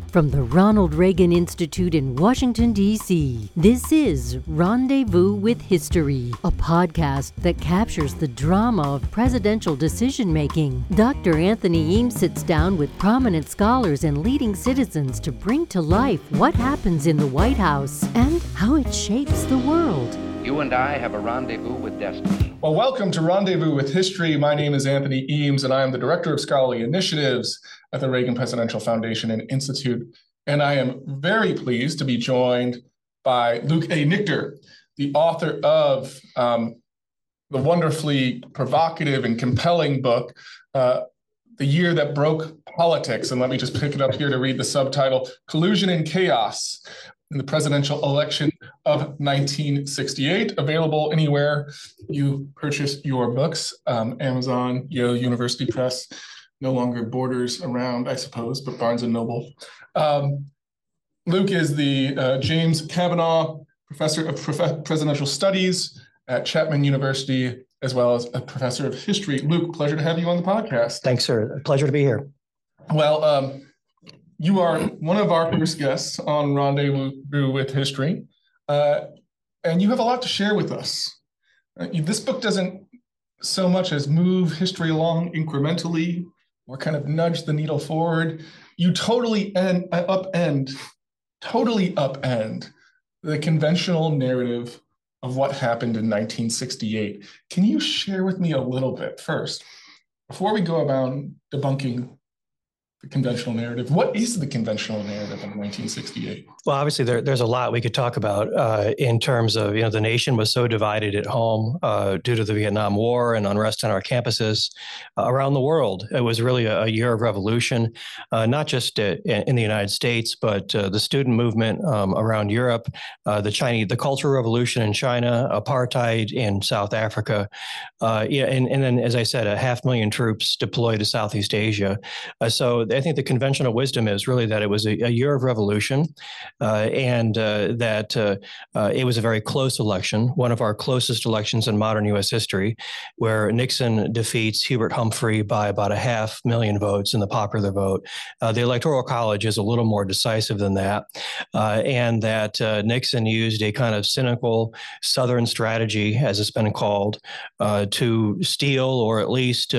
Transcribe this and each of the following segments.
From the Ronald Reagan Institute in Washington, D.C., this is Rendezvous with History, a podcast that captures the drama of presidential decision-making. Dr. Anthony Eames sits down with prominent scholars and leading citizens to bring to life what happens in the White House and how it shapes the world. You and I have a rendezvous with destiny. Well, welcome to Rendezvous with History. My name is Anthony Eames, and I am the Director of Scholarly Initiatives at the Reagan Presidential Foundation and Institute. And I am very pleased to be joined by Luke A. Nichter, the author of the wonderfully provocative and compelling book, The Year That Broke Politics. And let me just pick it up here to read the subtitle, Collusion and Chaos in the Presidential Election of 1968, available anywhere you purchase your books, Amazon, Yale University Press, no longer Borders around, I suppose, but Barnes & Noble. Luke is the James Kavanaugh Professor of Presidential Studies at Chapman University, as well as a Professor of History. Luke, pleasure to have you on the podcast. Thanks, sir. A pleasure to be here. Well, you are one of our first guests on Rendezvous with History, and you have a lot to share with us. This book doesn't so much as move history along incrementally or kind of nudge the needle forward. You totally upend the conventional narrative of what happened in 1968. Can you share with me a little bit first, before we go about debunking the conventional narrative? What is the conventional narrative in 1968? Well, obviously, there's a lot we could talk about in terms of, the nation was so divided at home due to the Vietnam War and unrest on our campuses around the world. It was really a year of revolution, not just in the United States, but the student movement around Europe, the Cultural Revolution in China, apartheid in South Africa, and then, as I said, 500,000 troops deployed to Southeast Asia. So I think the conventional wisdom is really that it was a year of revolution, and that it was a very close election, one of our closest elections in modern U.S. history, where Nixon defeats Hubert Humphrey by about 500,000 votes in the popular vote. The Electoral College is a little more decisive than that, and that Nixon used a kind of cynical Southern strategy, as it's been called, to steal, or at least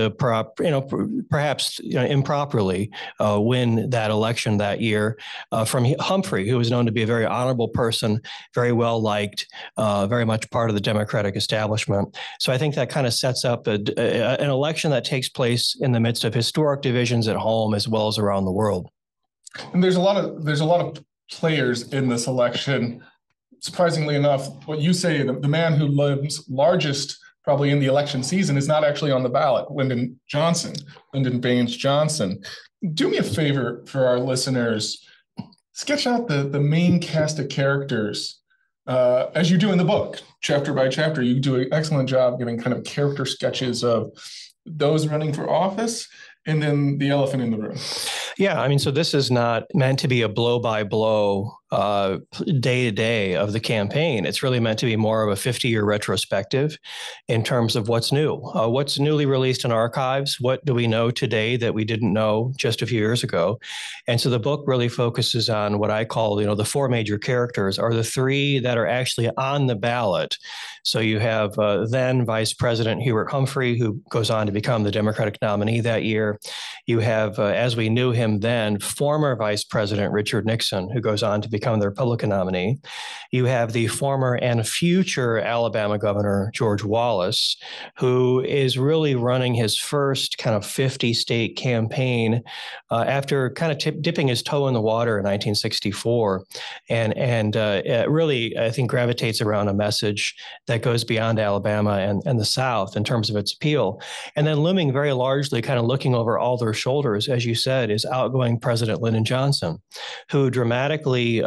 perhaps improperly win that election that year from Humphrey, who was known to be a very honorable person, very well liked, very much part of the Democratic establishment. So I think that kind of sets up an election that takes place in the midst of historic divisions at home as well as around the world. And there's a lot of players in this election. Surprisingly enough, what you say, the man who lives largest probably in the election season is not actually on the ballot, Lyndon Baines Johnson. Do me a favor for our listeners, sketch out the main cast of characters as you do in the book, chapter by chapter. You do an excellent job giving kind of character sketches of those running for office and then the elephant in the room. Yeah, I mean, so this is not meant to be a blow-by-blow day-to-day of the campaign. It's really meant to be more of a 50-year retrospective in terms of what's new, what's newly released in archives, what do we know today that we didn't know just a few years ago. And so the book really focuses on what I call, the four major characters, are the three that are actually on the ballot. So you have then Vice President Hubert Humphrey, who goes on to become the Democratic nominee that year. You have, as we knew him then, former Vice President Richard Nixon, who goes on to become the Republican nominee. You have the former and future Alabama Governor George Wallace, who is really running his first kind of 50-state campaign after kind of dipping his toe in the water in 1964, and really, I think, gravitates around a message that goes beyond Alabama and the South in terms of its appeal. And then looming very largely, kind of looking over all their shoulders, as you said, is outgoing President Lyndon Johnson, who dramatically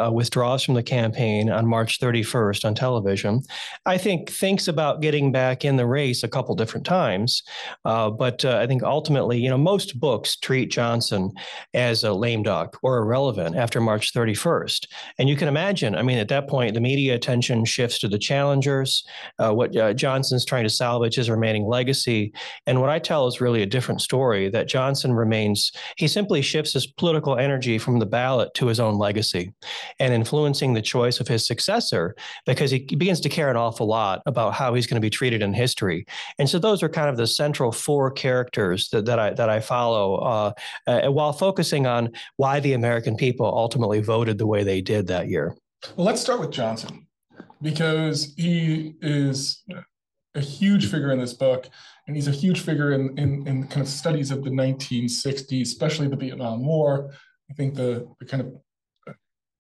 withdraws from the campaign on March 31st on television. I think thinks about getting back in the race a couple different times. But I think ultimately, most books treat Johnson as a lame duck or irrelevant after March 31st. And you can imagine, at that point, the media attention shifts to the challengers. What Johnson's trying to salvage his remaining legacy. And what I tell is really a different story, that Johnson he simply shifts his political energy from the ballot to his own legacy and influencing the choice of his successor, because he begins to care an awful lot about how he's going to be treated in history. And so those are kind of the central four characters that I follow while focusing on why the American people ultimately voted the way they did that year. Well, let's start with Johnson, because he is a huge figure in this book, and he's a huge figure in kind of studies of the 1960s, especially the Vietnam War. I think the kind of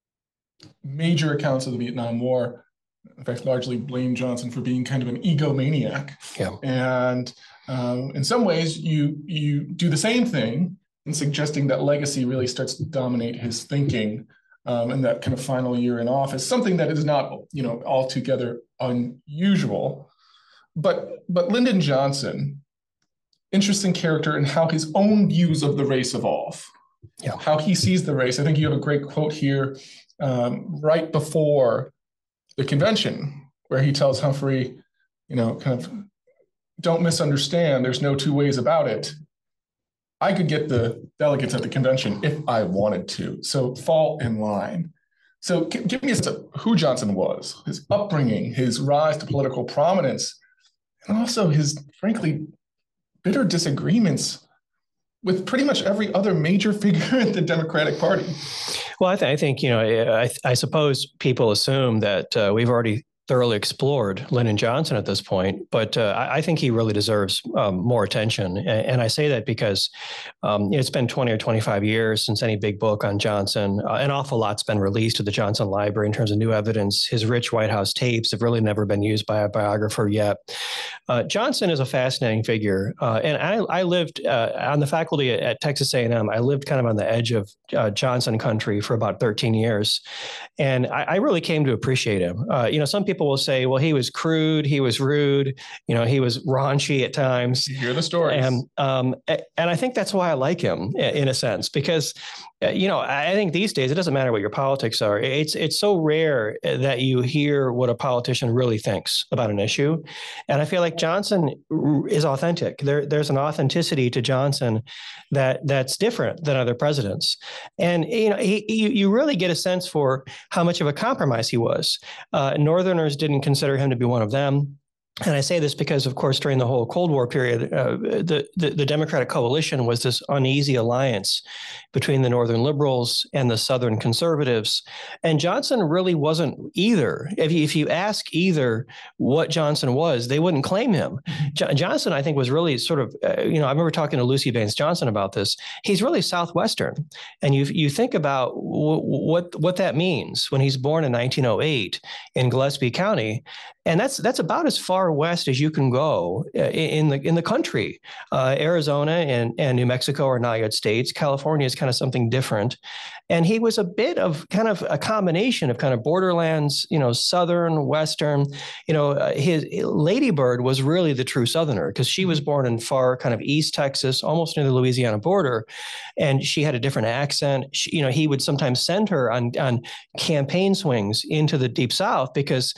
major accounts of the Vietnam War, in fact, largely blame Johnson for being kind of an egomaniac. Yeah. And in some ways, you do the same thing in suggesting that legacy really starts to dominate his thinking in that kind of final year in office, something that is not, altogether unusual. But Lyndon Johnson, interesting character in how his own views of the race evolve, how he sees the race. I think you have a great quote here right before the convention, where he tells Humphrey, kind of, don't misunderstand, there's no two ways about it. I could get the delegates at the convention if I wanted to, so fall in line. So give me a sense of who Johnson was, his upbringing, his rise to political prominence, and also his, frankly, bitter disagreements with pretty much every other major figure in the Democratic Party. Well, I think, I suppose people assume that we've already thoroughly explored Lyndon Johnson at this point, but I think he really deserves more attention. And I say that because it's been 20 or 25 years since any big book on Johnson. An awful lot's been released to the Johnson Library in terms of new evidence. His rich White House tapes have really never been used by a biographer yet. Johnson is a fascinating figure. And I lived on the faculty at Texas A&M. I lived kind of on the edge of Johnson country for about 13 years. And I really came to appreciate him. Some people will say, well, he was crude, he was rude, he was raunchy at times. You hear the stories. And I think that's why I like him in a sense, because I think these days it doesn't matter what your politics are. It's so rare that you hear what a politician really thinks about an issue, and I feel like Johnson is authentic. There's an authenticity to Johnson that's different than other presidents, and you really get a sense for how much of a compromise he was. Northerners didn't consider him to be one of them. And I say this because, of course, during the whole Cold War period, the Democratic coalition was this uneasy alliance between the Northern liberals and the Southern conservatives. And Johnson really wasn't either. If you ask either what Johnson was, they wouldn't claim him. Johnson, I think, was really sort of, I remember talking to Lucy Baines Johnson about this. He's really Southwestern. And you think about what that means when he's born in 1908 in Gillespie County. And that's about as far west as you can go in the country. Arizona and New Mexico are not yet states. California is kind of something different. And he was a bit of kind of a combination of kind of borderlands, Southern, Western. His Lady Bird was really the true Southerner, because she was born in far kind of East Texas, almost near the Louisiana border. And she had a different accent. He would sometimes send her on campaign swings into the Deep South because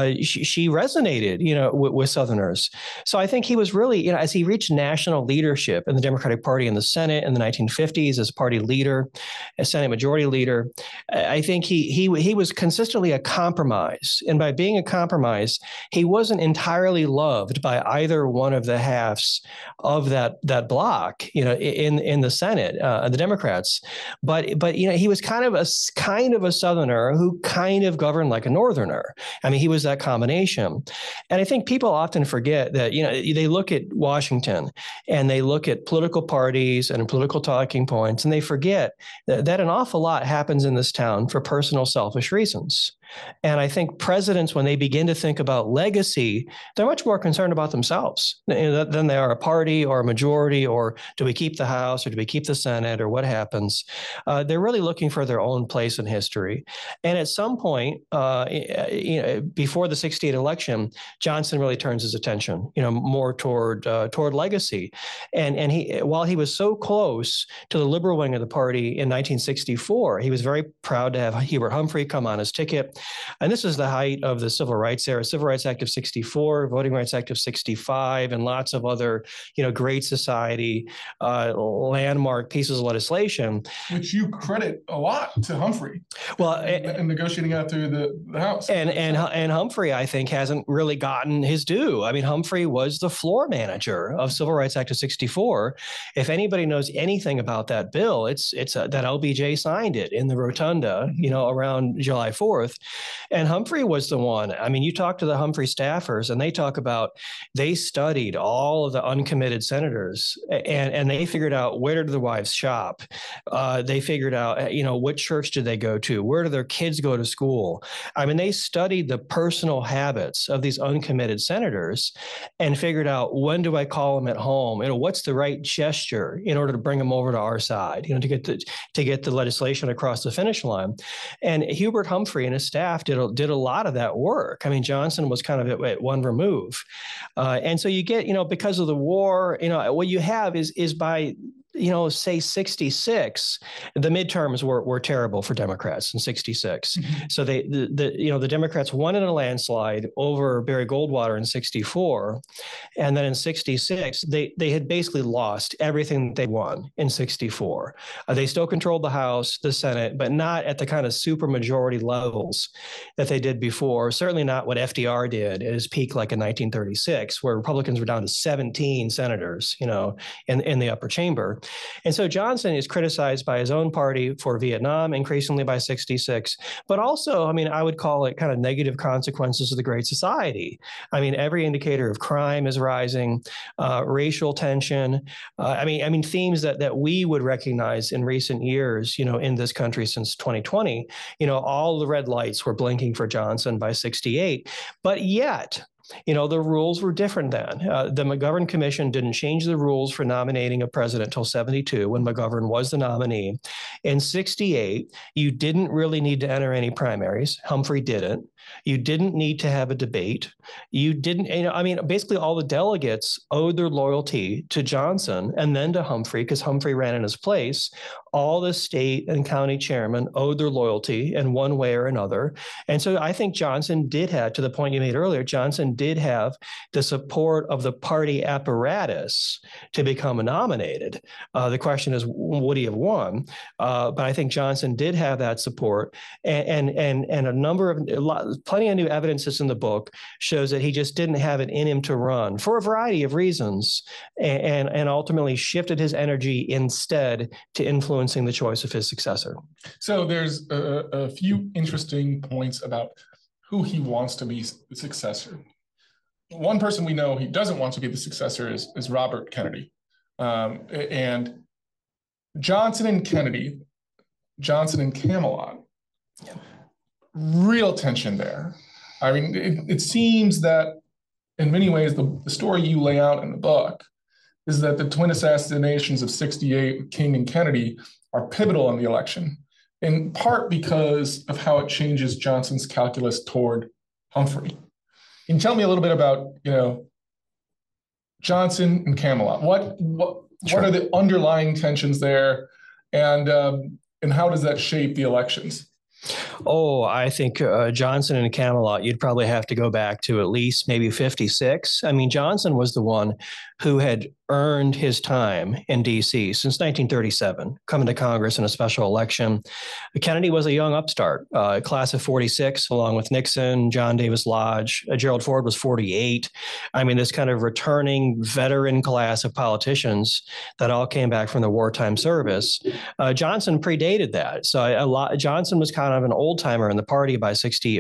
she resonated, with Southerners. So I think he was really, as he reached national leadership in the Democratic Party in the Senate in the 1950s as party leader, as Senate Majority Leader, I think he was consistently a compromise. And by being a compromise, he wasn't entirely loved by either one of the halves of that bloc, in the Senate, the Democrats. But he was kind of a Southerner who kind of governed like a Northerner. I mean, he was that combination. And I think people often forget that, they look at Washington and they look at political parties and political talking points, and they forget that an awful lot happens in this town for personal selfish reasons. And I think presidents, when they begin to think about legacy, they're much more concerned about themselves than they are a party or a majority, or do we keep the House or do we keep the Senate or what happens? They're really looking for their own place in history. And at some point, before the '68 election, Johnson really turns his attention, more toward legacy. And while he was so close to the liberal wing of the party in 1964, he was very proud to have Hubert Humphrey come on his ticket. And this is the height of the Civil Rights era, Civil Rights Act of '64, Voting Rights Act of '65, and lots of other, Great Society landmark pieces of legislation. Which you credit a lot to Humphrey. Well, and negotiating out through the House. And Humphrey, I think, hasn't really gotten his due. I mean, Humphrey was the floor manager of Civil Rights Act of '64. If anybody knows anything about that bill, it's that LBJ signed it in the rotunda, around July 4th. And Humphrey was the one. I mean, you talk to the Humphrey staffers and they talk about, they studied all of the uncommitted senators and they figured out, where did their wives shop? They figured out, what church did they go to? Where do their kids go to school? I mean, they studied the personal habits of these uncommitted senators and figured out, when do I call them at home? What's the right gesture in order to bring them over to our side, to get the legislation across the finish line. And Hubert Humphrey and his staff did a lot of that work. I mean, Johnson was kind of at one remove. And so you get, because of the war, what you have is by, say 66, the midterms were terrible for Democrats in 66. Mm-hmm. So the Democrats won in a landslide over Barry Goldwater in 64. And then in 66, they had basically lost everything they won in 64. They still controlled the House, the Senate, but not at the kind of supermajority levels that they did before. Certainly not what FDR did at his peak, like in 1936, where Republicans were down to 17 senators, in the upper chamber. And so Johnson is criticized by his own party for Vietnam, increasingly by 66, but also, I mean, I would call it kind of negative consequences of the Great Society. I mean, every indicator of crime is rising, racial tension. I mean, themes that we would recognize in recent years, in this country since 2020, all the red lights were blinking for Johnson by 68, but yet, the rules were different then. The McGovern Commission didn't change the rules for nominating a president until 72, when McGovern was the nominee. In 68, you didn't really need to enter any primaries. Humphrey didn't. You didn't need to have a debate. You didn't, basically all the delegates owed their loyalty to Johnson and then to Humphrey, because Humphrey ran in his place. All the state and county chairmen owed their loyalty in one way or another. And so I think Johnson did have, to the point you made earlier, Johnson did have the support of the party apparatus to become nominated. The question is, would he have won? But I think Johnson did have that support, and plenty of new evidence that's in the book shows that he just didn't have it in him to run for a variety of reasons, and ultimately shifted his energy instead to influencing the choice of his successor. So there's a few interesting points about who he wants to be the successor. One person we know he doesn't want to be the successor is Robert Kennedy. And Johnson and Kennedy, Johnson and Camelot, real tension there. I mean, it seems that in many ways, the story you lay out in the book is that the twin assassinations of 68, King and Kennedy, are pivotal in the election, in part because of how it changes Johnson's calculus toward Humphrey. Can you tell me a little bit about, Johnson and Camelot? What are the underlying tensions there, and how does that shape the elections? Oh, I think Johnson and Camelot, you'd probably have to go back to at least maybe 56. I mean, Johnson was the one who had earned his time in D.C. since 1937, coming to Congress in a special election. Kennedy was a young upstart, class of 46, along with Nixon, John Davis Lodge. Gerald Ford was 48. I mean, this kind of returning veteran class of politicians that all came back from the wartime service. Johnson predated that. So Johnson was kind of an old timer in the party by 60.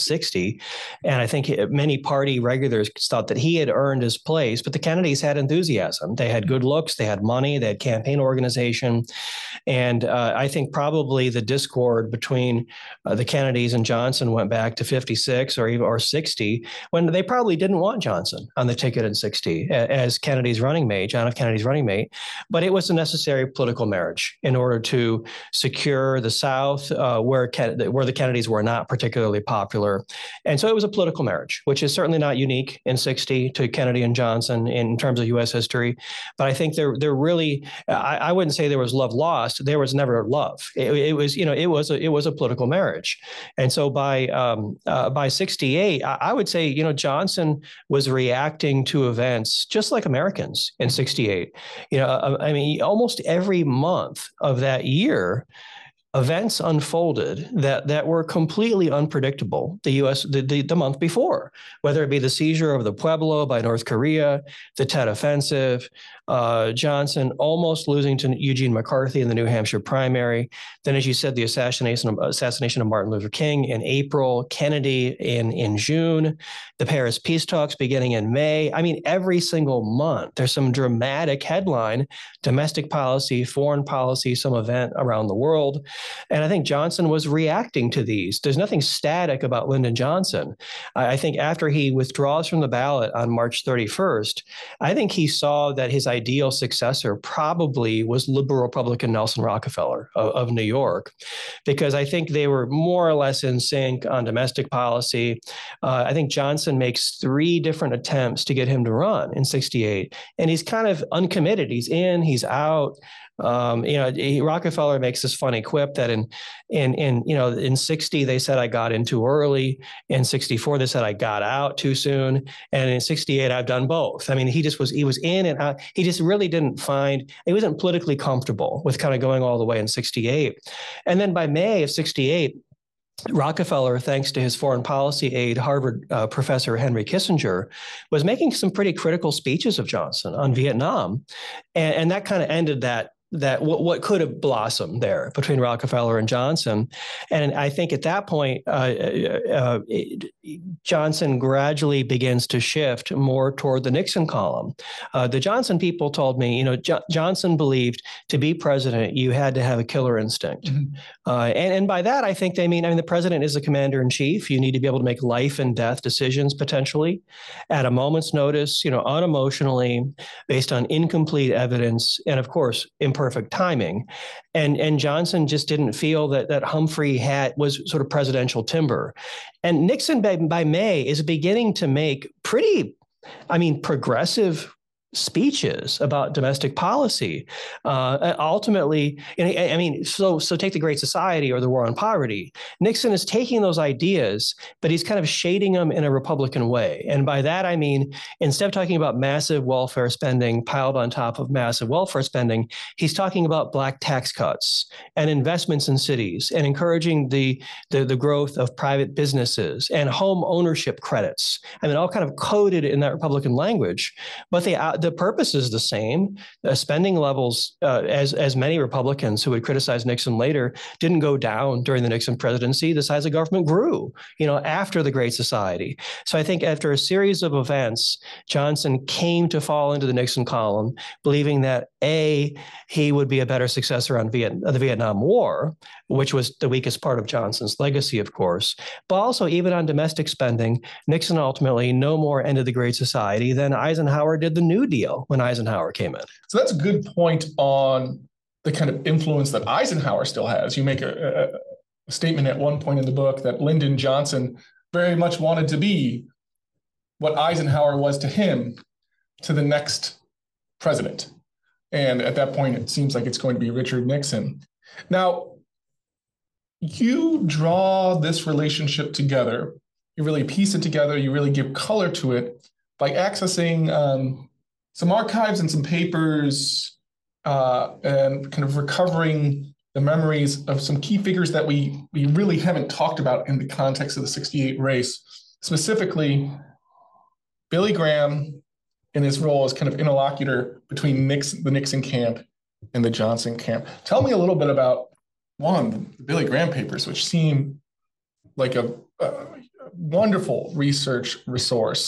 And I think many party regulars thought that he had earned his place, but the Kennedys had enthusiasm. enthusiasm. They had good looks, they had money, they had campaign organization. And I think probably the discord between the Kennedys and Johnson went back to 56 or 60, when they probably didn't want Johnson on the ticket in 60 as Kennedy's running mate, John F. Kennedy's running mate. But it was a necessary political marriage in order to secure the South, where the Kennedys were not particularly popular. And so it was a political marriage, which is certainly not unique in 60 to Kennedy and Johnson in terms of U.S. history. But I think there really, I wouldn't say there was love lost. There was never love. It was a political marriage. And so by 68, I would say, Johnson was reacting to events just like Americans in 68. I mean, almost every month of that year, events unfolded that were completely unpredictable. The month before, whether it be the seizure of the Pueblo by North Korea, the Tet Offensive, Johnson almost losing to Eugene McCarthy in the New Hampshire primary. Then, as you said, the assassination of Martin Luther King in April, Kennedy in June, the Paris peace talks beginning in May. I mean, every single month, there's some dramatic headline, domestic policy, foreign policy, some event around the world. And I think Johnson was reacting to these. There's nothing static about Lyndon Johnson. I think after he withdraws from the ballot on March 31st, I think he saw that his ideal successor probably was liberal Republican Nelson Rockefeller of New York, because I think they were more or less in sync on domestic policy. I think Johnson makes 3 different attempts to get him to run in 68, and he's kind of uncommitted. He's in, he's out. Rockefeller makes this funny quip that in 60 they said I got in too early. In 64 they said I got out too soon, and in 68 I've done both. I mean, he was in and out. He just really he wasn't politically comfortable with kind of going all the way in 68. And then by May of 68, Rockefeller, thanks to his foreign policy aide, Harvard professor Henry Kissinger, was making some pretty critical speeches of Johnson on Vietnam, and that kind of ended that what could have blossomed there between Rockefeller and Johnson. And I think at that point, Johnson gradually begins to shift more toward the Nixon column. The Johnson people told me, Johnson believed to be president, you had to have a killer instinct. Mm-hmm. And by that, I think they mean, the president is the commander in chief. You need to be able to make life and death decisions potentially at a moment's notice, unemotionally, based on incomplete evidence, and of course, imperfect timing. And Johnson just didn't feel that Humphrey was sort of presidential timber. And Nixon by May is beginning to make pretty, progressive speeches about domestic policy. Ultimately, so take the Great Society or the War on Poverty. Nixon is taking those ideas, but he's kind of shading them in a Republican way. And by that, I mean, instead of talking about massive welfare spending piled on top of massive welfare spending, he's talking about black tax cuts and investments in cities and encouraging the growth of private businesses and home ownership credits. All kind of coded in that Republican language, but the purpose is the same. Spending levels, as many Republicans who would criticize Nixon later, didn't go down during the Nixon presidency. The size of government grew, after the Great Society. So I think after a series of events, Johnson came to fall into the Nixon column, believing that he would be a better successor on the Vietnam War, which was the weakest part of Johnson's legacy, of course, but also even on domestic spending, Nixon ultimately no more ended the Great Society than Eisenhower did the New Deal when Eisenhower came in. So that's a good point on the kind of influence that Eisenhower still has. You make a statement at one point in the book that Lyndon Johnson very much wanted to be what Eisenhower was to him to the next president. And at that point, it seems like it's going to be Richard Nixon. Now, you draw this relationship together, you really piece it together, you really give color to it by accessing some archives and some papers and kind of recovering the memories of some key figures that we really haven't talked about in the context of the 68 race, specifically Billy Graham in his role as kind of interlocutor between the Nixon camp and the Johnson camp. Tell me a little bit about, one, the Billy Graham papers, which seem like a wonderful research resource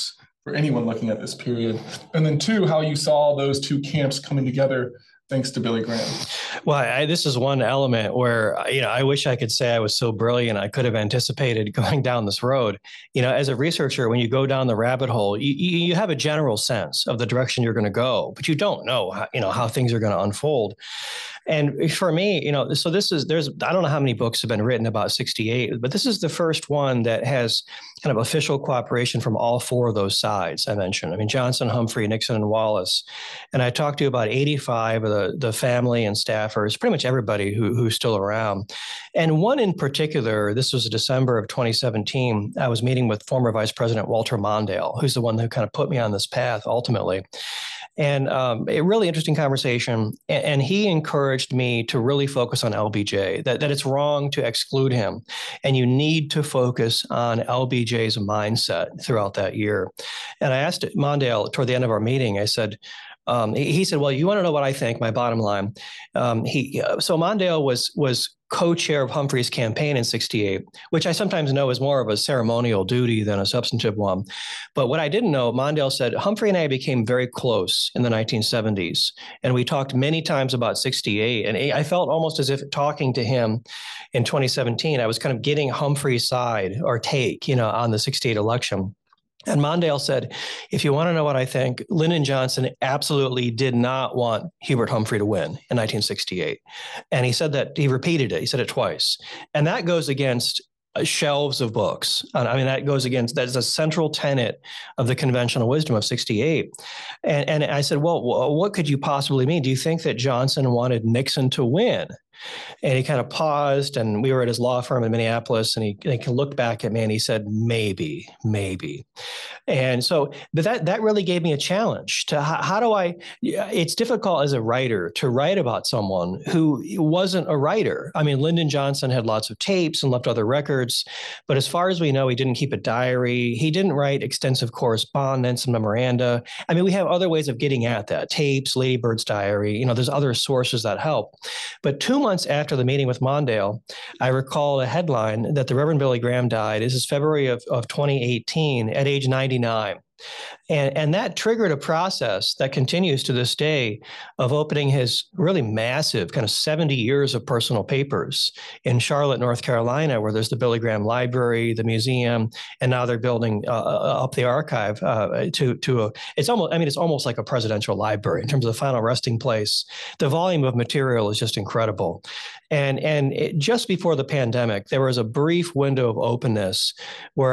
for anyone looking at this period? And then two, how you saw those two camps coming together thanks to Billy Graham. Well, this is one element where, I wish I could say I was so brilliant I could have anticipated going down this road. As a researcher, when you go down the rabbit hole, you have a general sense of the direction you're going to go, but you don't know how things are going to unfold. And for me, so I don't know how many books have been written about 68, but this is the first one that has kind of official cooperation from all four of those sides I mentioned. I mean, Johnson, Humphrey, Nixon, and Wallace. And I talked to about 85 of the family and staffers, pretty much everybody who's still around. And one in particular, this was December of 2017, I was meeting with former Vice President Walter Mondale, who's the one who kind of put me on this path ultimately. And a really interesting conversation. And he encouraged me to really focus on LBJ, that it's wrong to exclude him. And you need to focus on LBJ's mindset throughout that year. And I asked Mondale toward the end of our meeting, I said, he said, well, you want to know what I think, my bottom line. So Mondale was co-chair of Humphrey's campaign in 68, which I sometimes know is more of a ceremonial duty than a substantive one. But what I didn't know, Mondale said, Humphrey and I became very close in the 1970s. And we talked many times about 68. And I felt almost as if talking to him in 2017, I was kind of getting Humphrey's side or take, on the 68 election. And Mondale said, if you want to know what I think, Lyndon Johnson absolutely did not want Hubert Humphrey to win in 1968. And he said that, he repeated it, he said it twice. And that goes against shelves of books. I mean, that is a central tenet of the conventional wisdom of 68. And I said, well, what could you possibly mean? Do you think that Johnson wanted Nixon to win? And he kind of paused, and we were at his law firm in Minneapolis, and he looked back at me and he said, maybe. And so that really gave me a challenge to how do it's difficult as a writer to write about someone who wasn't a writer. I mean, Lyndon Johnson had lots of tapes and left other records, but as far as we know, he didn't keep a diary. He didn't write extensive correspondence and memoranda. I mean, we have other ways of getting at that, tapes, Lady Bird's diary, there's other sources that help. But 2 months after the meeting with Mondale, I recall a headline that the Reverend Billy Graham died. This is February of 2018 at age 99. And that triggered a process that continues to this day of opening his really massive kind of 70 years of personal papers in Charlotte, North Carolina, where there's the Billy Graham Library, the museum, and now they're building up the archive it's almost like a presidential library in terms of the final resting place. The volume of material is just incredible. And just before the pandemic, there was a brief window of openness where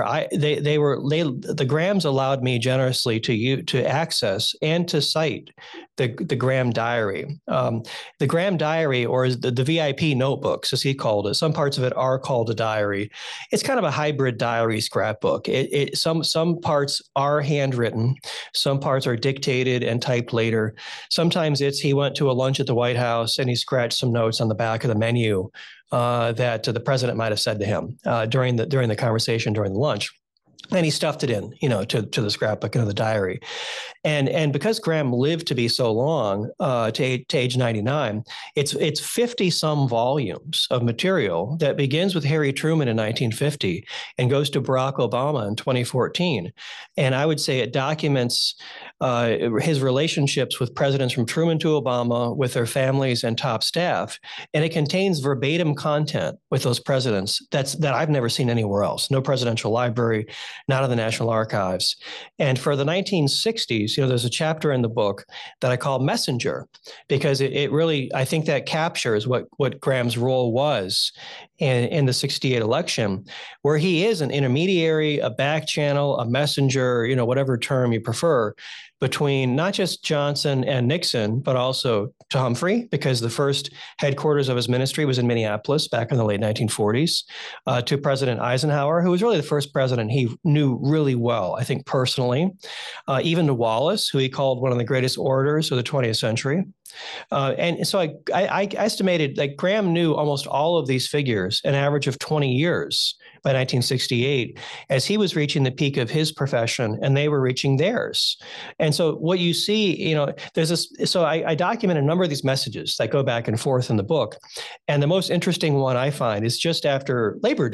the Grahams allowed me generously to access and to cite the Graham Diary. The Graham Diary, or the VIP notebooks, as he called it, some parts of it are called a diary. It's kind of a hybrid diary scrapbook. Some parts are handwritten, some parts are dictated and typed later. Sometimes he went to a lunch at the White House and he scratched some notes on the back of the menu that the president might have said to him during the conversation during the lunch. And he stuffed it in, to the scrapbook and the diary. And because Graham lived to be so long, to age 99, it's 50 some volumes of material that begins with Harry Truman in 1950 and goes to Barack Obama in 2014. And I would say it documents his relationships with presidents from Truman to Obama, with their families and top staff. And it contains verbatim content with those presidents that I've never seen anywhere else. No presidential library, not in the National Archives. And for the 1960s, there's a chapter in the book that I call Messenger, because it really, I think that captures what Graham's role was in the 68 election, where he is an intermediary, a back channel, a messenger, whatever term you prefer, between not just Johnson and Nixon, but also to Humphrey, because the first headquarters of his ministry was in Minneapolis back in the late 1940s, to President Eisenhower, who was really the first president he knew really well, I think personally, even to Wallace, who he called one of the greatest orators of the 20th century. And so I estimated that Graham knew almost all of these figures, an average of 20 years by 1968, as he was reaching the peak of his profession and they were reaching theirs. And so what you see, there's this, so I document a number of these messages that go back and forth in the book. And the most interesting one I find is just after Labor Day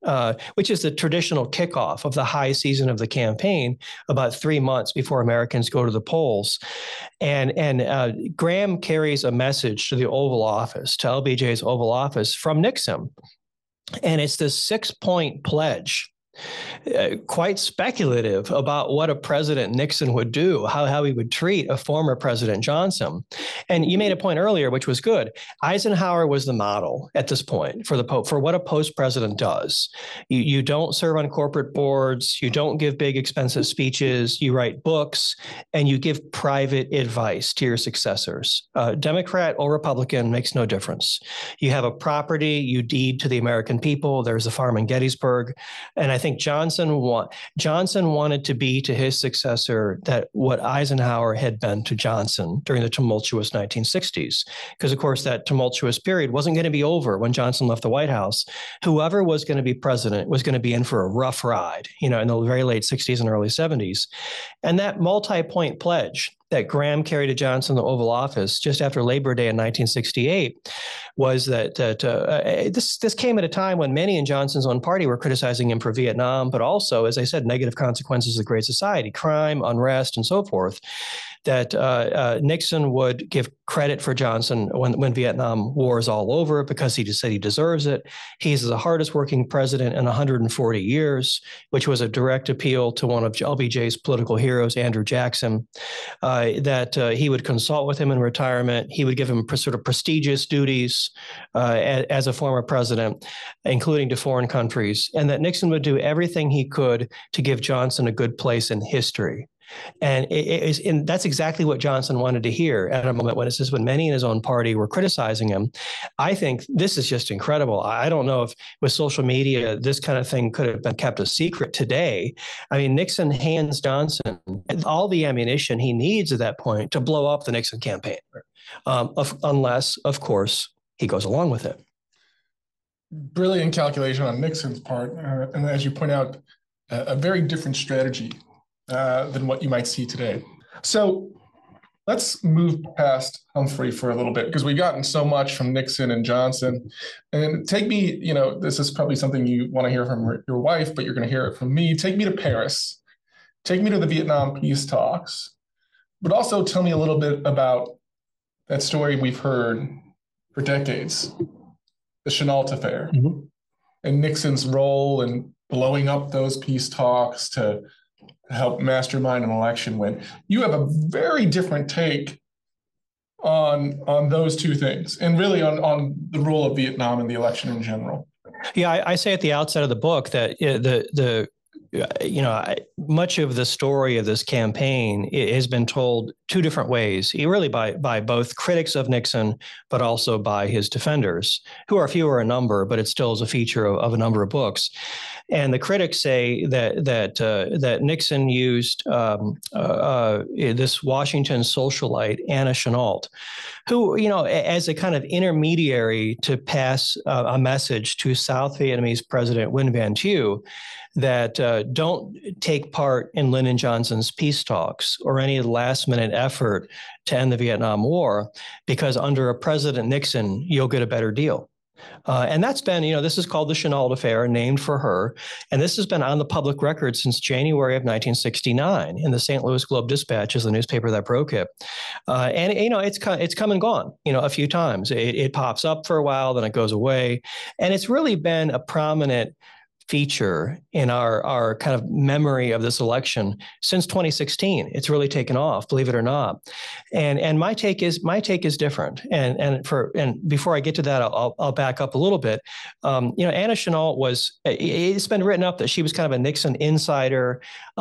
which is the traditional kickoff of the high season of the campaign, about 3 months before Americans go to the polls. And Graham carries a message to the Oval Office, to LBJ's Oval Office from Nixon. And it's this 6-point pledge, quite speculative about what a President Nixon would do, how he would treat a former President Johnson. And you made a point earlier, which was good. Eisenhower was the model at this point for what a post-president does. You don't serve on corporate boards, you don't give big expensive speeches, you write books, and you give private advice to your successors. Democrat or Republican makes no difference. You have a property you deed to the American people. There's a farm in Gettysburg. And I think Johnson wanted to be to his successor that what Eisenhower had been to Johnson during the tumultuous 1960s. Because, of course, that tumultuous period wasn't going to be over when Johnson left the White House. Whoever was going to be president was going to be in for a rough ride, in the very late 60s and early 70s. And that multi-point pledge that Graham carried to Johnson in the Oval Office just after Labor Day in 1968 was that this came at a time when many in Johnson's own party were criticizing him for Vietnam, but also, as I said, negative consequences of the Great Society, crime, unrest, and so forth. That Nixon would give credit for Johnson when Vietnam War is all over because he just said he deserves it. He's the hardest working president in 140 years, which was a direct appeal to one of LBJ's political heroes, Andrew Jackson, that he would consult with him in retirement. He would give him sort of prestigious duties as a former president, including to foreign countries, and that Nixon would do everything he could to give Johnson a good place in history. And that's exactly what Johnson wanted to hear at a moment when many in his own party were criticizing him. I think this is just incredible. I don't know if with social media, this kind of thing could have been kept a secret today. I mean, Nixon hands Johnson all the ammunition he needs at that point to blow up the Nixon campaign, unless, of course, he goes along with it. Brilliant calculation on Nixon's part. And as you point out, a very different strategy than what you might see today. So let's move past Humphrey for a little bit, because we've gotten so much from Nixon and Johnson. And take me, this is probably something you want to hear from your wife, but you're going to hear it from me. Take me to Paris. Take me to the Vietnam peace talks. But also tell me a little bit about that story we've heard for decades, the Chennault affair, and Nixon's role in blowing up those peace talks to help mastermind an election win. You have a very different take on those two things, and really on the role of Vietnam in the election in general. Yeah, I say at the outset of the book that much of the story of this campaign has been told two different ways, really by both critics of Nixon, but also by his defenders, who are fewer in number, but it still is a feature of a number of books. And the critics say that Nixon used this Washington socialite, Anna Chennault, who, as a kind of intermediary to pass a message to South Vietnamese President Nguyen Van Thieu that don't take part in Lyndon Johnson's peace talks or any last-minute effort to end the Vietnam War, because under a President Nixon, you'll get a better deal. And that's been, this is called the Chennault affair, named for her. And this has been on the public record since January of 1969 in the St. Louis Globe-Dispatch, is the newspaper that broke it. And, it's come and gone, a few times. It pops up for a while, then it goes away. And it's really been a prominent feature in our kind of memory of this election since 2016. It's really taken off, believe it or not. And my take is different. And before I get to that, I'll back up a little bit. Anna Chennault it's been written up that she was kind of a Nixon insider,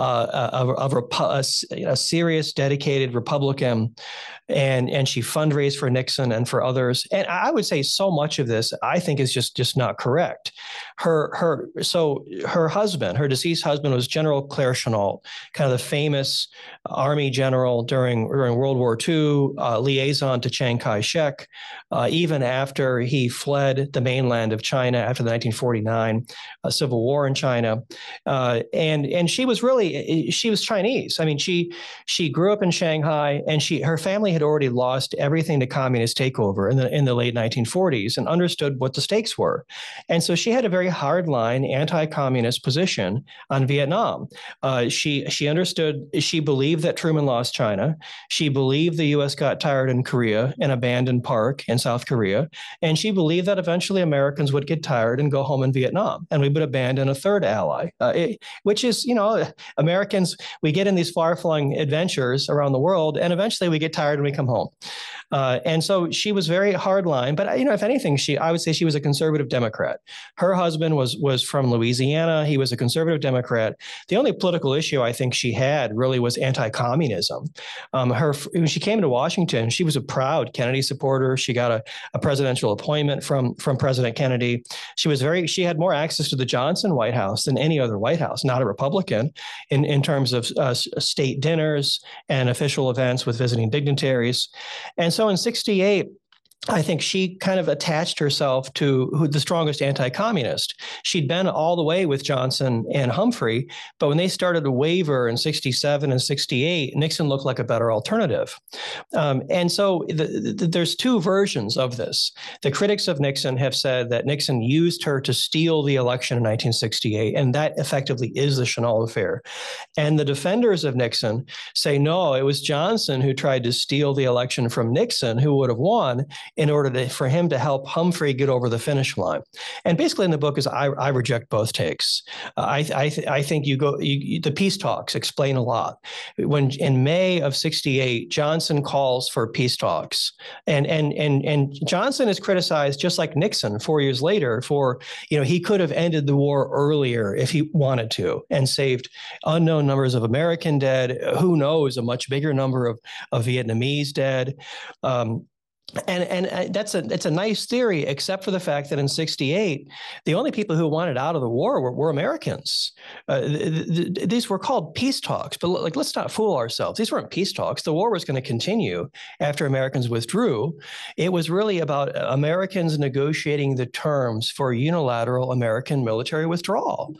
a serious, dedicated Republican, and she fundraised for Nixon and for others. And I would say so much of this, I think, is just not correct. Her husband, her deceased husband, was General Claire Chennault, kind of the famous Army general during World War II, liaison to Chiang Kai-shek, even after he fled the mainland of China after the 1949 Civil War in China. And she was Chinese. I mean, she grew up in Shanghai, and her family had already lost everything to communist takeover in the late 1940s and understood what the stakes were. And so she had a very hardline anti-communist position on Vietnam. She understood, she believed that Truman lost China. She believed the U.S. got tired in Korea and abandoned Park in South Korea. And she believed that eventually Americans would get tired and go home in Vietnam, and we would abandon a third ally, which is, Americans, we get in these far-flung adventures around the world, and eventually we get tired and we come home. And so she was very hardline, but if anything, I would say she was a conservative Democrat. Her husband was from Louisiana. He was a conservative Democrat. The only political issue I think she had really was anti-communism. When she came to Washington, she was a proud Kennedy supporter. She got a presidential appointment from President Kennedy. She had more access to the Johnson White House than any other White House, not a Republican, in terms of state dinners and official events with visiting dignitaries. And so in 1968, I think she kind of attached herself to the strongest anti-communist. She'd been all the way with Johnson and Humphrey, but when they started to waver in 1967 and 1968, Nixon looked like a better alternative. And so there's two versions of this. The critics of Nixon have said that Nixon used her to steal the election in 1968, and that effectively is the Chennault affair. And the defenders of Nixon say, no, it was Johnson who tried to steal the election from Nixon, who would have won, in order for him to help Humphrey get over the finish line. And basically in the book is I reject both takes. I think the peace talks explain a lot. When in May of 1968, Johnson calls for peace talks, and Johnson is criticized just like Nixon 4 years later for, he could have ended the war earlier if he wanted to and saved unknown numbers of American dead. Who knows, a much bigger number of Vietnamese dead. And it's a nice theory, except for the fact that in 1968, the only people who wanted out of the war were Americans. These were called peace talks, but let's not fool ourselves. These weren't peace talks. The war was going to continue after Americans withdrew. It was really about Americans negotiating the terms for unilateral American military withdrawal.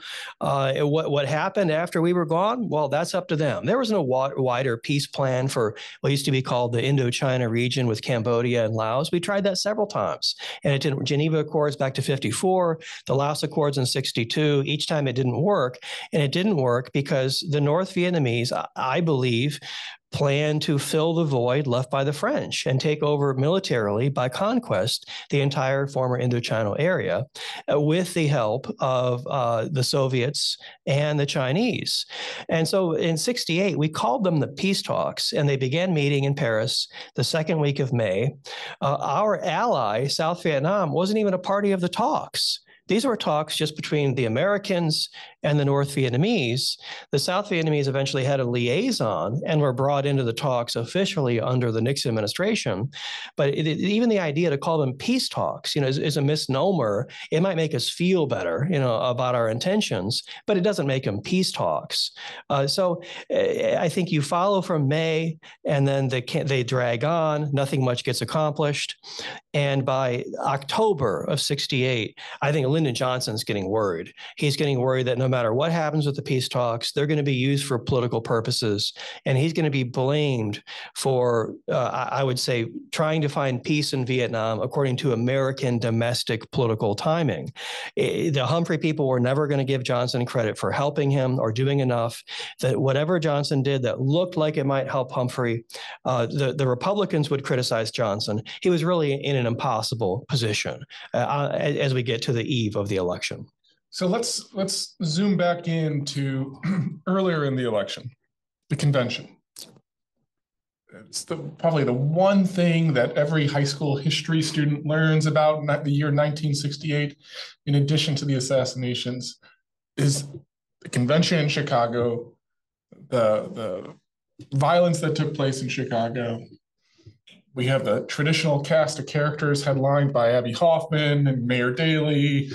What happened after we were gone? Well, that's up to them. There was no wider peace plan for what used to be called the Indochina region with Cambodia and Laos. We tried that several times, and it didn't. Geneva Accords back to 1954, the Laos Accords in 1962. Each time it didn't work, and it didn't work because the North Vietnamese, I believe, plan to fill the void left by the French and take over militarily by conquest the entire former Indochina area with the help of the Soviets and the Chinese. And so in 1968, we called them the peace talks, and they began meeting in Paris the second week of May. Our ally, South Vietnam, wasn't even a party of the talks. These were talks just between the Americans and the North Vietnamese. The South Vietnamese eventually had a liaison and were brought into the talks officially under the Nixon administration. But even the idea to call them peace talks, is a misnomer. It might make us feel better, about our intentions, but it doesn't make them peace talks. So I think you follow from May, and then they drag on. Nothing much gets accomplished. And by October of 1968, I think Lyndon Johnson's getting worried. He's getting worried that no matter what happens with the peace talks, they're going to be used for political purposes. And he's going to be blamed for, I would say, trying to find peace in Vietnam according to American domestic political timing. The Humphrey people were never going to give Johnson credit for helping him or doing enough. That whatever Johnson did that looked like it might help Humphrey, the Republicans would criticize Johnson. He was really in an impossible position as we get to the eve of the election. So let's zoom back into earlier in the election, the convention. It's probably the one thing that every high school history student learns about the year 1968, in addition to the assassinations, is the convention in Chicago, the violence that took place in Chicago. We have the traditional cast of characters headlined by Abbie Hoffman and Mayor Daley.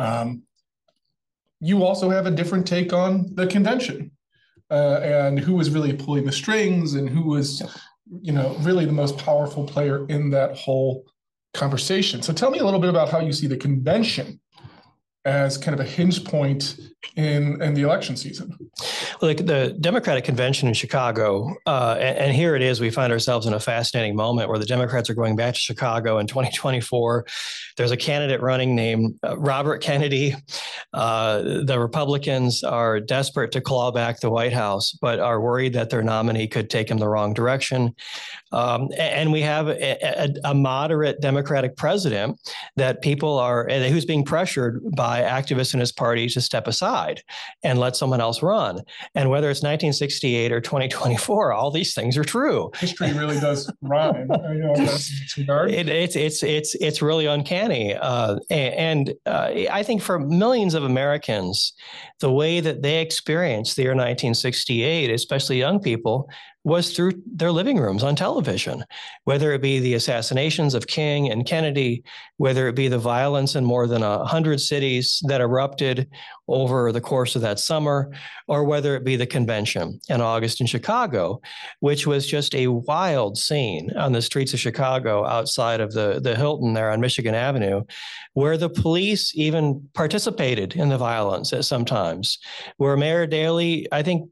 You also have a different take on the convention and who was really pulling the strings and who was, really the most powerful player in that whole conversation. So tell me a little bit about how you see the convention as kind of a hinge point in the election season? Well, the Democratic Convention in Chicago, and here it is, we find ourselves in a fascinating moment where the Democrats are going back to Chicago in 2024. There's a candidate running named Robert Kennedy. The Republicans are desperate to claw back the White House, but are worried that their nominee could take him the wrong direction. And we have a moderate Democratic president that people are, who's being pressured by activists in his party to step aside and let someone else run. And whether it's 1968 or 2024, all these things are true. History really does rhyme. It's really uncanny. And I think for millions of Americans, the way that they experienced the year 1968, especially young people, was through their living rooms on television, whether it be the assassinations of King and Kennedy, whether it be the violence in more than 100 cities that erupted over the course of that summer, or whether it be the convention in August in Chicago, which was just a wild scene on the streets of Chicago outside of the Hilton there on Michigan Avenue, where the police even participated in the violence at sometimes, where Mayor Daley, I think,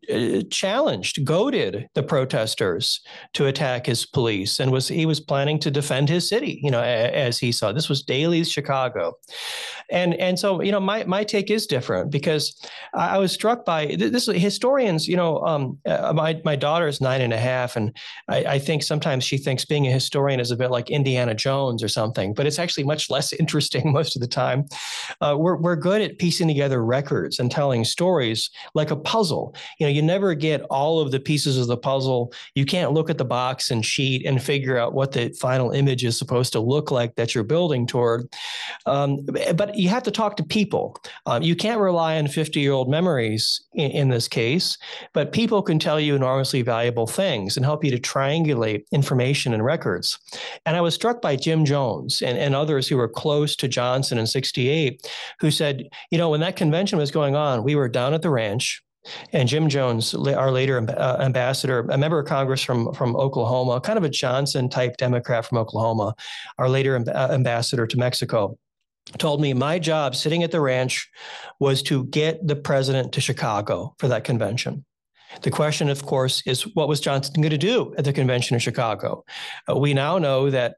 goaded the protesters to attack his police, and he was planning to defend his city, as he saw. This was Daley's Chicago. And so, my take is different, because I was struck by this. Historians, my daughter is 9.5, and I think sometimes she thinks being a historian is a bit like Indiana Jones or something, but it's actually much less interesting most of the time. We're good at piecing together records and telling stories like a puzzle. You never get all of the pieces of the puzzle. You can't look at the box and sheet and figure out what the final image is supposed to look like that you're building toward. But you have to talk to people. You can't rely on 50-year-old memories in this case, but people can tell you enormously valuable things and help you to triangulate information and records. And I was struck by Jim Jones and others who were close to Johnson in 68, who said, when that convention was going on, we were down at the ranch. And Jim Jones, our later ambassador, a member of Congress from Oklahoma, kind of a Johnson-type Democrat from Oklahoma, our later ambassador to Mexico, told me my job sitting at the ranch was to get the president to Chicago for that convention. The question, of course, is what was Johnson going to do at the convention in Chicago? We now know that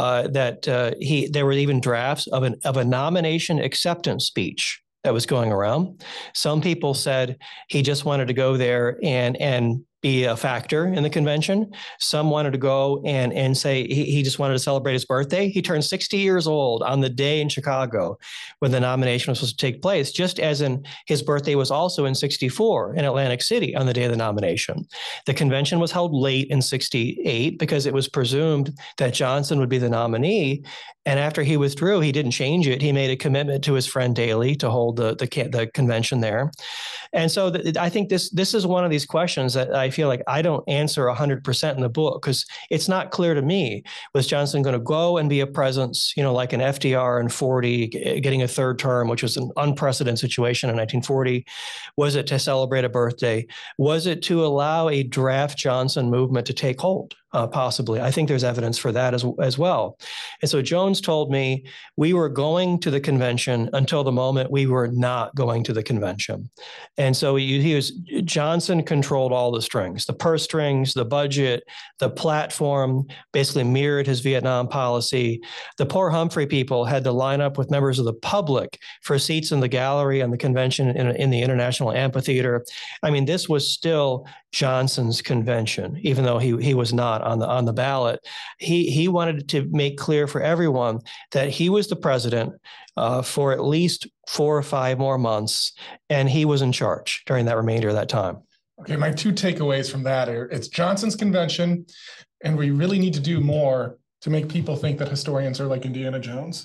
there were even drafts of a nomination acceptance speech that was going around. Some people said he just wanted to go there and be a factor in the convention. Some wanted to go and say he just wanted to celebrate his birthday. He turned 60 years old on the day in Chicago when the nomination was supposed to take place, just as in his birthday was also in 64 in Atlantic City on the day of the nomination. The convention was held late in 68 because it was presumed that Johnson would be the nominee. And after he withdrew, he didn't change it. He made a commitment to his friend Daley to hold the convention there. And so I think this is one of these questions that I feel like I don't answer 100% in the book, because it's not clear to me. Was Johnson going to go and be a presence, like an FDR in 40, getting a third term, which was an unprecedented situation in 1940? Was it to celebrate a birthday? Was it to allow a draft Johnson movement to take hold? Possibly. I think there's evidence for that as well. And so Jones told me we were going to the convention until the moment we were not going to the convention. And so Johnson controlled all the strings, the purse strings, the budget, the platform, basically mirrored his Vietnam policy. The poor Humphrey people had to line up with members of the public for seats in the gallery and the convention in the International Amphitheater. I mean, this was still Johnson's convention, even though he was not on the ballot. He wanted to make clear for everyone that he was the president for at least 4 or 5 more months, and he was in charge during that remainder of that time. Okay, my 2 takeaways from that are it's Johnson's convention, and we really need to do more to make people think that historians are like Indiana Jones.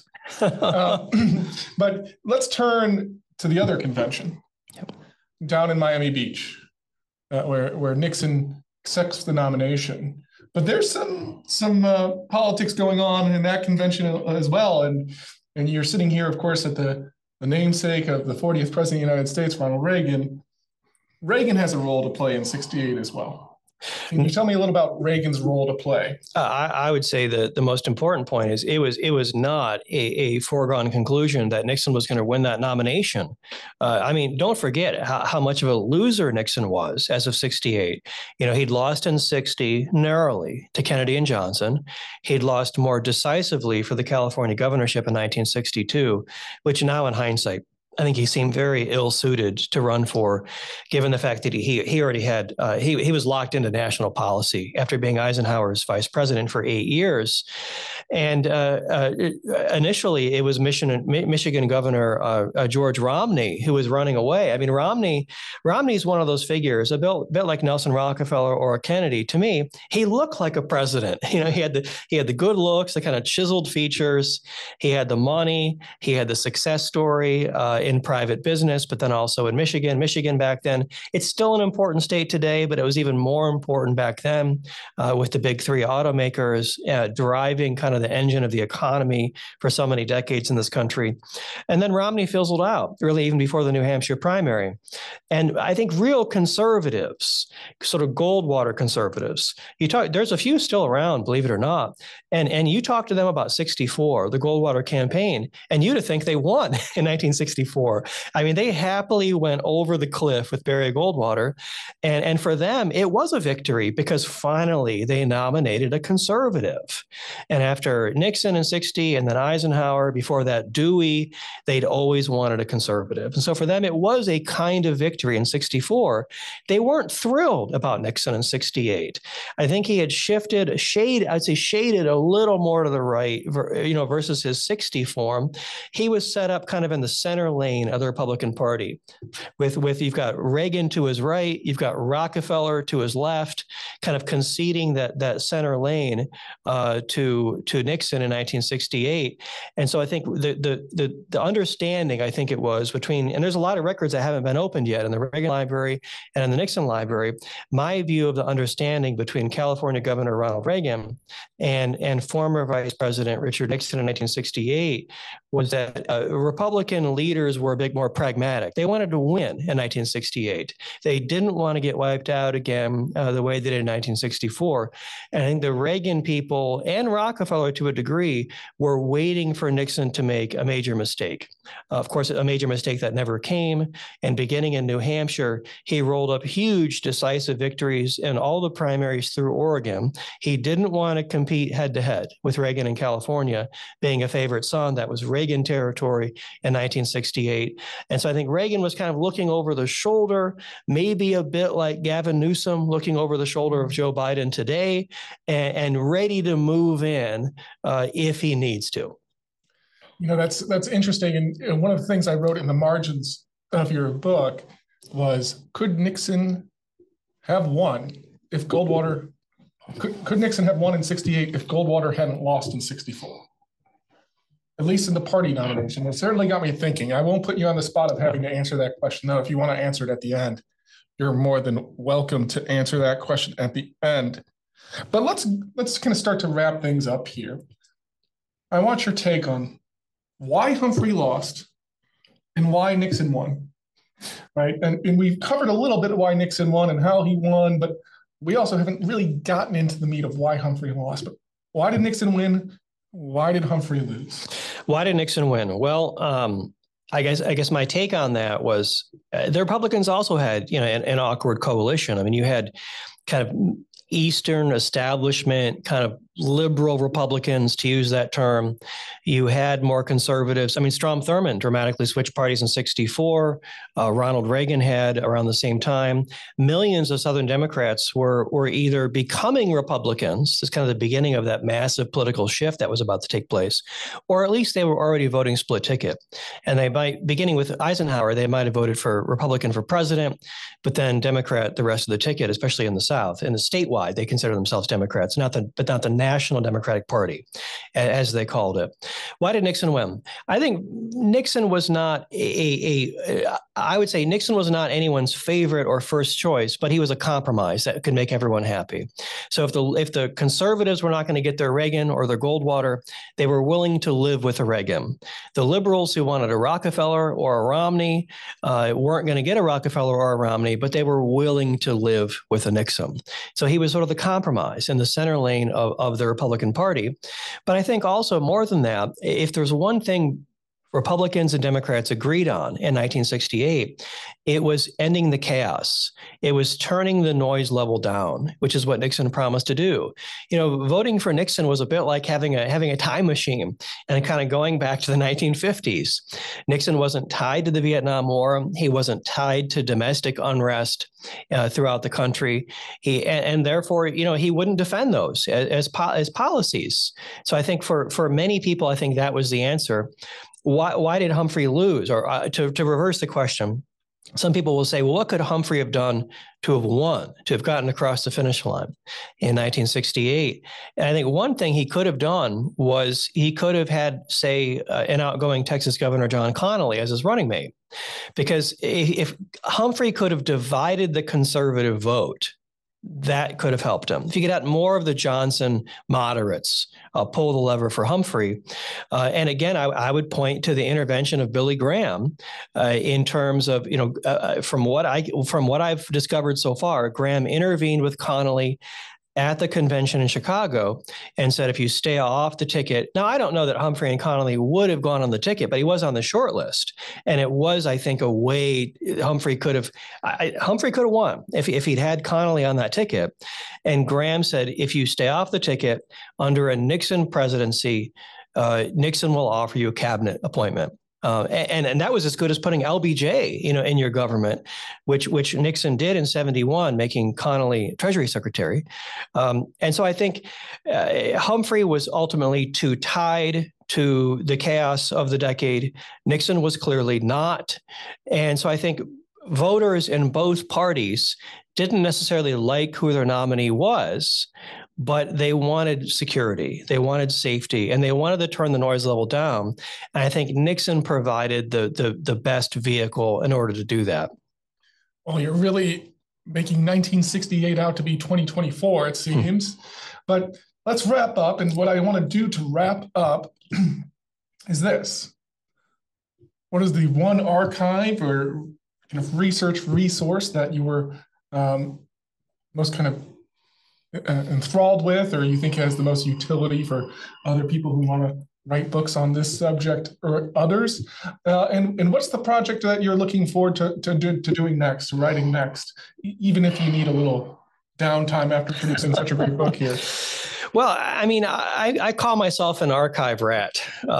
But let's turn to the other convention down in Miami Beach, where Nixon accepts the nomination. But there's some politics going on in that convention as well. And you're sitting here, of course, at the namesake of the 40th president of the United States, Ronald Reagan. Reagan has a role to play in 68 as well. Can you tell me a little about Reagan's role to play? I would say that the most important point is it was not a foregone conclusion that Nixon was going to win that nomination. I mean, don't forget how much of a loser Nixon was as of 68. He'd lost in 60 narrowly to Kennedy and Johnson. He'd lost more decisively for the California governorship in 1962, which now in hindsight, I think he seemed very ill-suited to run for, given the fact that he already had he was locked into national policy after being Eisenhower's vice president for 8 years, and initially it was Michigan Governor George Romney who was running away. I mean, Romney's one of those figures, a bit like Nelson Rockefeller or Kennedy. To me, he looked like a president. He had the good looks, the kind of chiseled features. He had the money. He had the success story. In private business, but then also in Michigan. Michigan back then, it's still an important state today, but it was even more important back then with the big three automakers driving kind of the engine of the economy for so many decades in this country. And then Romney fizzled out, really even before the New Hampshire primary. And I think real conservatives, sort of Goldwater conservatives, there's a few still around, believe it or not. And you talk to them about 64, the Goldwater campaign, and you'd think they won in 1964. I mean, they happily went over the cliff with Barry Goldwater. And for them, it was a victory because finally they nominated a conservative. And after Nixon in 60 and then Eisenhower, before that Dewey, they'd always wanted a conservative. And so for them, it was a kind of victory in 64. They weren't thrilled about Nixon in 68. I think he had shaded a little more to the right, versus his 60 form. He was set up kind of in the center lane of the Republican Party. With you've got Reagan to his right, you've got Rockefeller to his left, kind of conceding that center lane to Nixon in 1968. And so I think the understanding, I think it was between, and there's a lot of records that haven't been opened yet in the Reagan Library and in the Nixon Library. My view of the understanding between California Governor Ronald Reagan and former Vice President Richard Nixon in 1968 was that Republican leaders were a bit more pragmatic. They wanted to win in 1968. They didn't want to get wiped out again the way they did in 1964. And I think the Reagan people and Rockefeller to a degree were waiting for Nixon to make a major mistake. Of course, a major mistake that never came. And beginning in New Hampshire, he rolled up huge decisive victories in all the primaries through Oregon. He didn't want to compete head-to-head with Reagan in California, being a favorite son. That was Reagan territory in 1968. And so I think Reagan was kind of looking over the shoulder, maybe a bit like Gavin Newsom looking over the shoulder of Joe Biden today, and ready to move in if he needs to. That's interesting. And one of the things I wrote in the margins of your book was, could Nixon have won if Goldwater, could Nixon have won in 68 if Goldwater hadn't lost in 64? At least in the party nomination. It certainly got me thinking. I won't put you on the spot of having to answer that question, though. If you want to answer it at the end, you're more than welcome to answer that question at the end. But let's kind of start to wrap things up here. I want your take on why Humphrey lost and why Nixon won, right? And we've covered a little bit of why Nixon won and how he won, but we also haven't really gotten into the meat of why Humphrey lost. But why did Nixon win? Why did Humphrey lose? Why did Nixon win? Well, I guess my take on that was the Republicans also had, an awkward coalition. I mean, you had kind of Eastern establishment, kind of liberal Republicans, to use that term. You had more conservatives. I mean, Strom Thurmond dramatically switched parties in 64. Ronald Reagan had around the same time. Millions of Southern Democrats were either becoming Republicans, this is kind of the beginning of that massive political shift that was about to take place, or at least they were already voting split ticket. And they might, beginning with Eisenhower, they might have voted for Republican for president, but then Democrat the rest of the ticket, especially in the South, in the statewide. statewide, they consider themselves Democrats, but not the National Democratic Party, as they called it. Why did Nixon win? I think Nixon was not I would say Nixon was not anyone's favorite or first choice, but he was a compromise that could make everyone happy. So if the conservatives were not going to get their Reagan or their Goldwater, they were willing to live with a Reagan. The liberals who wanted a Rockefeller or a Romney weren't going to get a Rockefeller or a Romney, but they were willing to live with a Nixon. So he was sort of the compromise in the center lane of the Republican Party. But I think also more than that, if there's one thing Republicans and Democrats agreed on in 1968, it was ending the chaos. It was turning the noise level down, which is what Nixon promised to do. You know, voting for Nixon was a bit like having a time machine and kind of going back to the 1950s. Nixon wasn't tied to the Vietnam War. He wasn't tied to domestic unrest throughout the country. And therefore, you know, he wouldn't defend those as policies. So I think for many people, I think that was the answer. Why did Humphrey lose? Or to reverse the question, some people will say, well, what could Humphrey have done to have won, to have gotten across the finish line in 1968? And I think one thing he could have done was he could have had, say, an outgoing Texas Governor John Connally as his running mate. Because if Humphrey could have divided the conservative vote, that could have helped him. If you could have more of the Johnson moderates pull the lever for Humphrey. And again, I would point to the intervention of Billy Graham in terms of, you know, from what I've discovered so far, Graham intervened with Connally at the convention in Chicago and said, if you stay off the ticket. Now, I don't know that Humphrey and Connally would have gone on the ticket, but he was on the short list. And it was, I think, a way Humphrey could have won if he'd had Connally on that ticket. And Graham said, if you stay off the ticket under a Nixon presidency, Nixon will offer you a cabinet appointment. And that was as good as putting LBJ, you know, in your government, which Nixon did in 1971, making Connally Treasury Secretary. And so I think Humphrey was ultimately too tied to the chaos of the decade. Nixon was clearly not. And so I think voters in both parties didn't necessarily like who their nominee was, but they wanted security, they wanted safety, and they wanted to turn the noise level down. And I think Nixon provided the best vehicle in order to do that. Well, you're really making 1968 out to be 2024, it seems. But let's wrap up. And what I want to do to wrap up is this. What is the one archive or kind of research resource that you were most kind of enthralled with, or you think has the most utility for other people who want to write books on this subject or others? And what's the project that you're looking forward to doing next, writing next, even if you need a little downtime after producing such a great book here? Well, I mean, I call myself an archive rat.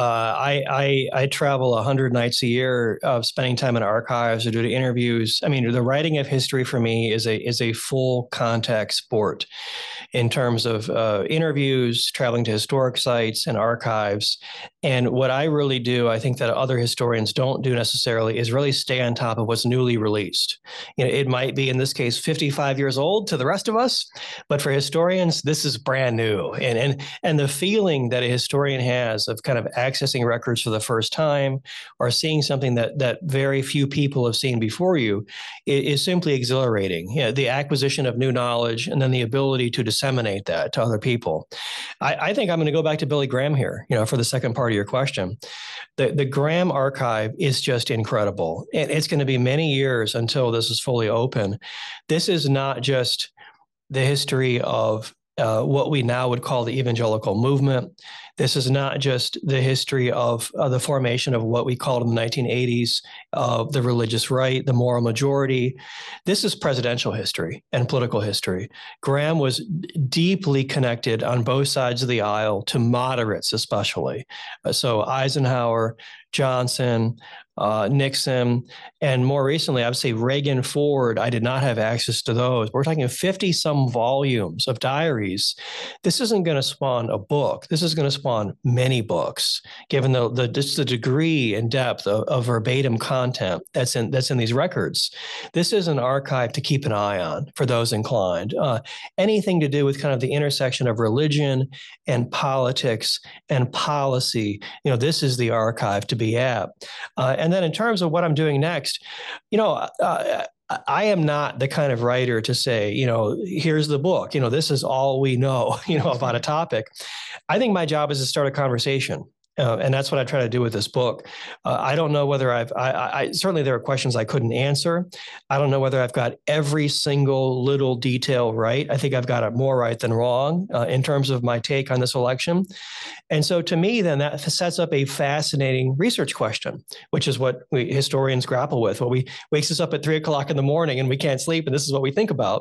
I travel 100 nights a year of spending time in archives or doing interviews. I mean, the writing of history for me is a full contact sport in terms of interviews, traveling to historic sites and archives. And what I really do, I think that other historians don't do necessarily, is really stay on top of what's newly released. You know, it might be, in this case, 55 years old to the rest of us, but for historians, this is brand new. And the feeling that a historian has of kind of accessing records for the first time or seeing something that very few people have seen before you is simply exhilarating. You know, the acquisition of new knowledge and then the ability to disseminate that to other people. I think I'm going to go back to Billy Graham here, you know, for the second part of your question. The Graham archive is just incredible. And it's going to be many years until this is fully open. This is not just the history of what we now would call the evangelical movement. This is not just the history of the formation of what we called in the 1980s the religious right, the moral majority. This is presidential history and political history. Graham was deeply connected on both sides of the aisle to moderates, especially. So Eisenhower, Johnson, Nixon, and more recently, I would say Reagan, Ford. I did not have access to those. We're talking 50 some volumes of diaries. This isn't going to spawn a book. This is going to spawn many books, given just the degree and depth of verbatim content that's in these records. This is an archive to keep an eye on for those inclined. Anything to do with kind of the intersection of religion and politics and policy, this is the archive to be at. And then in terms of what I'm doing next, I am not the kind of writer to say, here's the book, this is all we know, about a topic. I think my job is to start a conversation. And that's what I try to do with this book. I don't know whether I certainly there are questions I couldn't answer. I don't know whether I've got every single little detail right. I think I've got it more right than wrong in terms of my take on this election. And so to me, then that sets up a fascinating research question, which is what we historians grapple with. Well, we wakes us up at 3 o'clock in the morning and we can't sleep. And this is what we think about.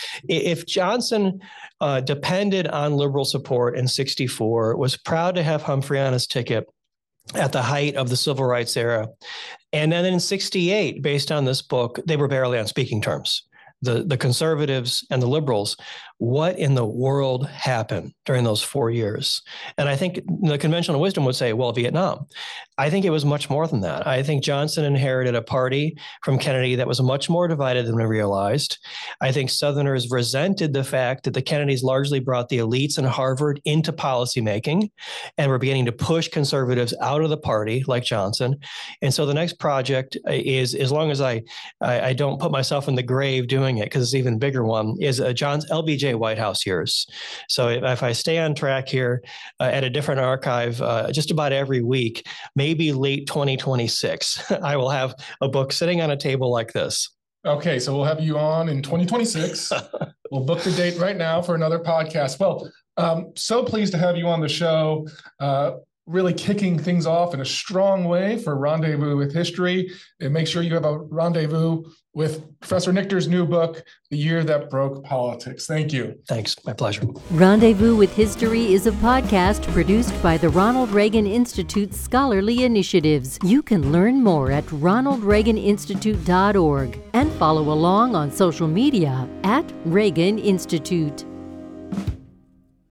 If Johnson depended on liberal support in 1964, was proud to have Humphrey on his ticket at the height of the civil rights era, and then in 1968, based on this book, they were barely on speaking terms. The conservatives and the liberals, what in the world happened during those 4 years? And I think the conventional wisdom would say, well, Vietnam. I think it was much more than that. I think Johnson inherited a party from Kennedy that was much more divided than we realized. I think Southerners resented the fact that the Kennedys largely brought the elites in Harvard into policymaking and were beginning to push conservatives out of the party like Johnson. And so the next project is, as long as I don't put myself in the grave doing it, because it's an even bigger one, is John's LBJ White House years. So if I stay on track here at a different archive just about every week, maybe late 2026, I will have a book sitting on a table like this. Okay, so we'll have you on in 2026. We'll book the date right now for another podcast. Well, so pleased to have you on the show, really kicking things off in a strong way for Rendezvous with History. And make sure you have a rendezvous with Professor Nichter's new book, The Year That Broke Politics. Thank you. Thanks. My pleasure. Rendezvous with History is a podcast produced by the Ronald Reagan Institute's Scholarly Initiatives. You can learn more at ronaldreaganinstitute.org and follow along on social media at Reagan Institute.